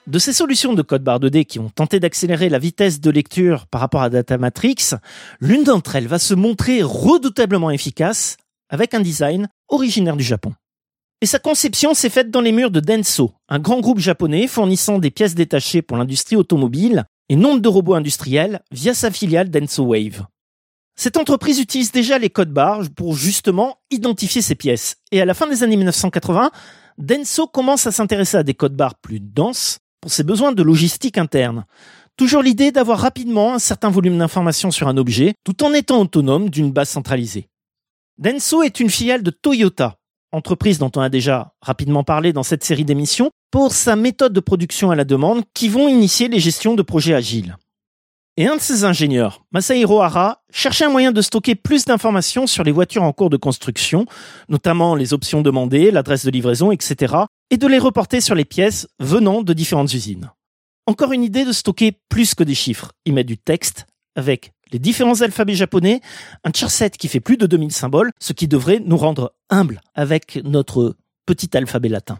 De ces solutions de code barre 2D qui ont tenté d'accélérer la vitesse de lecture par rapport à Datamatrix, l'une d'entre elles va se montrer redoutablement efficace avec un design originaire du Japon. Et sa conception s'est faite dans les murs de Denso, un grand groupe japonais fournissant des pièces détachées pour l'industrie automobile et nombre de robots industriels via sa filiale Denso Wave. Cette entreprise utilise déjà les codes barres pour justement identifier ces pièces. Et à la fin des années 1980, Denso commence à s'intéresser à des codes barres plus denses pour ses besoins de logistique interne. Toujours l'idée d'avoir rapidement un certain volume d'informations sur un objet, tout en étant autonome d'une base centralisée. Denso est une filiale de Toyota, entreprise dont on a déjà rapidement parlé dans cette série d'émissions, pour sa méthode de production à la demande qui vont initier les gestions de projets agiles. Et un de ses ingénieurs, Masahiro Hara, cherchait un moyen de stocker plus d'informations sur les voitures en cours de construction, notamment les options demandées, l'adresse de livraison, etc., et de les reporter sur les pièces venant de différentes usines. Encore une idée de stocker plus que des chiffres. Il met du texte avec les différents alphabets japonais, un churset qui fait plus de 2000 symboles, ce qui devrait nous rendre humbles avec notre petit alphabet latin.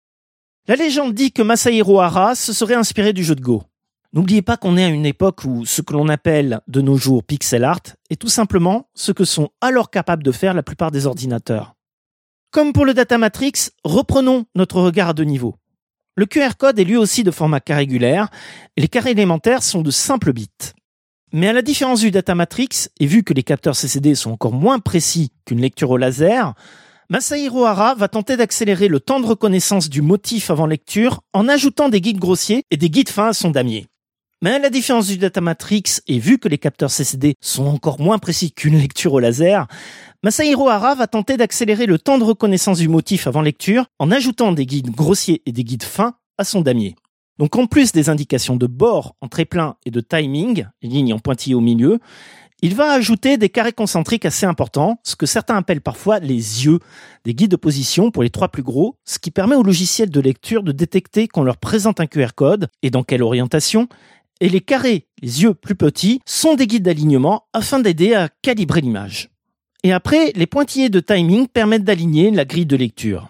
La légende dit que Masahiro Hara se serait inspiré du jeu de Go. N'oubliez pas qu'on est à une époque où ce que l'on appelle de nos jours pixel art est tout simplement ce que sont alors capables de faire la plupart des ordinateurs. Comme pour le Datamatrix, reprenons notre regard à deux niveaux. Le QR code est lui aussi de format carré-régulaire et les carrés élémentaires sont de simples bits. Mais à la différence du Datamatrix, et vu que les capteurs CCD sont encore moins précis qu'une lecture au laser, Masahiro Hara va tenter d'accélérer le temps de reconnaissance du motif avant lecture en ajoutant des guides grossiers et des guides fins à son damier. Mais à la différence du Datamatrix, et vu que les capteurs CCD sont encore moins précis qu'une lecture au laser, Masahiro Hara va tenter d'accélérer le temps de reconnaissance du motif avant lecture en ajoutant des guides grossiers et des guides fins à son damier. Donc en plus des indications de bord en trait plein et de timing, les lignes en pointillé au milieu, il va ajouter des carrés concentriques assez importants, ce que certains appellent parfois les yeux, des guides de position pour les trois plus gros, ce qui permet au logiciel de lecture de détecter qu'on leur présente un QR code et dans quelle orientation, et les carrés, les yeux plus petits, sont des guides d'alignement afin d'aider à calibrer l'image. Et après, les pointillés de timing permettent d'aligner la grille de lecture.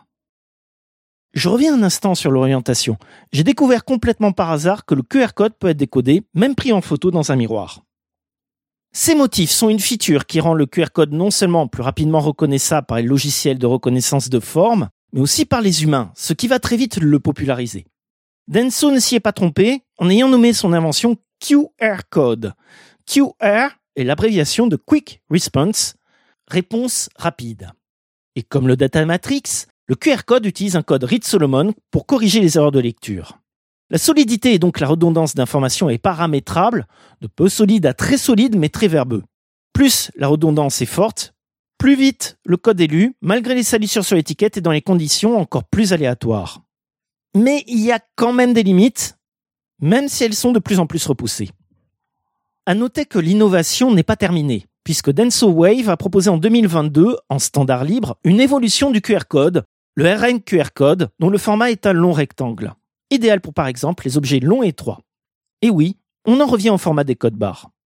Je reviens un instant sur l'orientation. J'ai découvert complètement par hasard que le QR code peut être décodé, même pris en photo dans un miroir. Ces motifs sont une feature qui rend le QR code non seulement plus rapidement reconnaissable par les logiciels de reconnaissance de forme, mais aussi par les humains, ce qui va très vite le populariser. Denso ne s'y est pas trompé en ayant nommé son invention QR Code. QR est l'abréviation de Quick Response, réponse rapide. Et comme le Datamatrix, le QR Code utilise un code Reed-Solomon pour corriger les erreurs de lecture. La solidité et donc la redondance d'information est paramétrable, de peu solide à très solide mais très verbeux. Plus la redondance est forte, plus vite le code est lu, malgré les salissures sur l'étiquette et dans les conditions encore plus aléatoires. Mais il y a quand même des limites, même si elles sont de plus en plus repoussées. À noter que l'innovation n'est pas terminée, puisque Denso Wave a proposé en 2022, en standard libre, une évolution du QR code, le RN QR code, dont le format est un long rectangle. Idéal pour par exemple les objets longs et étroits. Et oui, on en revient au format des codes barres.